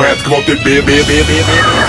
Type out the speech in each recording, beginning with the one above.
Бэт квоты би-би-би-би-би.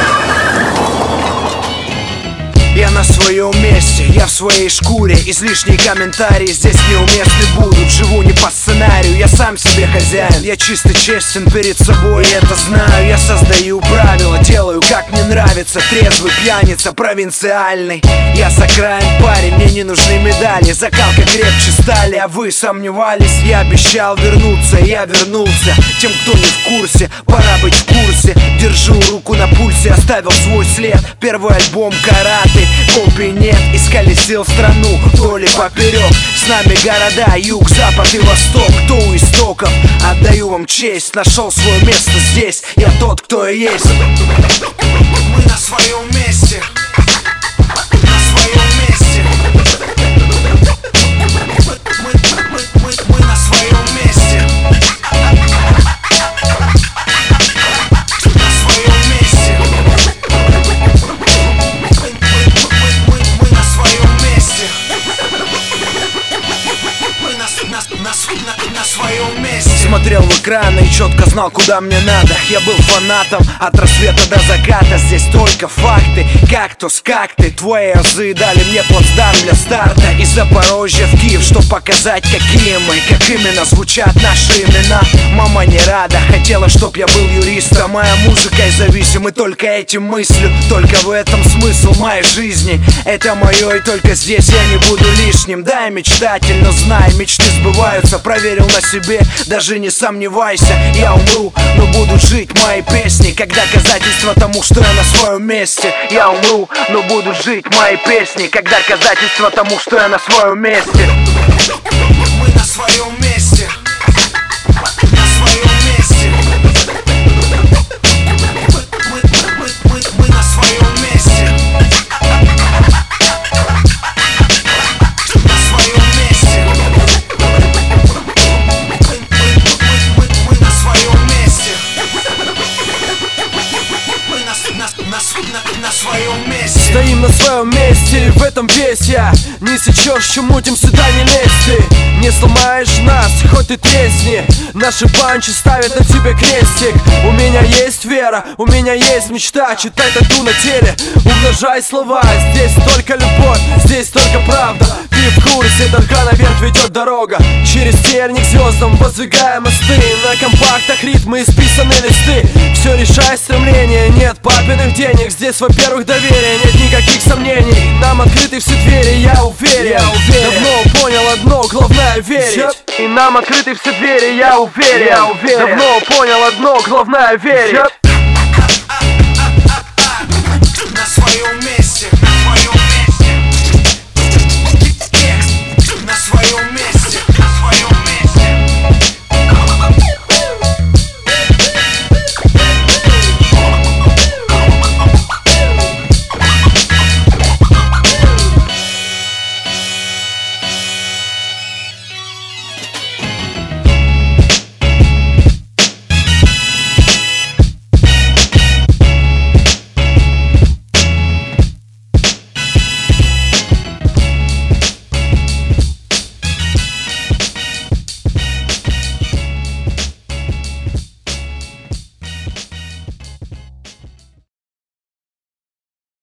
Я на своем месте, я в своей шкуре. Излишние комментарии здесь неуместны будут. Живу не по сценарию, я сам себе хозяин. Я чисто честен перед собой, и это знаю. Я создаю правила, делаю как мне нравится. Трезвый пьяница, провинциальный. Я сакрален парень, мне не нужны медали. Закалка крепче стали, а вы сомневались? Я обещал вернуться, я вернулся. Тем, кто не в курсе, пора быть в курсе. Держу руку на пульсе, оставил свой след. Первый альбом «Караты», копий нет, исколесил страну вдоль и поперек. С нами города, юг, запад и восток. Кто у истоков, отдаю вам честь. Нашел свое место здесь, я тот, кто и есть. Мы на своем месте. На своем месте. Мы на своем месте. На своем месте. Смотрел в экран и четко знал, куда мне надо. Я был фанатом от рассвета до заката. Здесь только факты, кактус, как ты. Твои азы дали мне плацдарм для старта. Из Запорожья в Киев, чтоб показать, какие мы. Как именно звучат наши имена. Мама не рада, хотела, чтоб я был юристом. Моя музыка и зависимы, только этим мыслю. Только в этом смысл моей жизни. Это мое, и только здесь я не буду лишним. Да, я мечтатель, но знай, мечты сбываются. Проверил на себе, даже не сомневайся. Я умру, но будут жить мои песни, как доказательство тому, что я на своем месте. Я умру, но будут жить мои песни, как доказательство тому, что я на своем месте. Мы на своем месте. На своем месте. Мы на своем месте. На своем месте. Стоим на своем месте, в этом весь я. Не сечешь, чему тем сюда не лезь ты. Не сломаешь нас, хоть и тресни. Наши панчи ставят на тебе крестик. У меня есть вера, у меня есть мечта. Читай тату на теле, умножай слова. Здесь только любовь, здесь только правда. Ты в курсе, только наверх ведет дорога. Через терник звездам воздвигаем мосты. На компактах ритмы и списанные листы. Все решает стремление, нет папиных денег. Здесь, во-первых, доверие, нет никаких сомнений. Нам открыты все двери, я уверен. Давно понял одно, главное верить. И нам открыты все двери, я уверен. Давно понял одно, главное верить. На своем месте.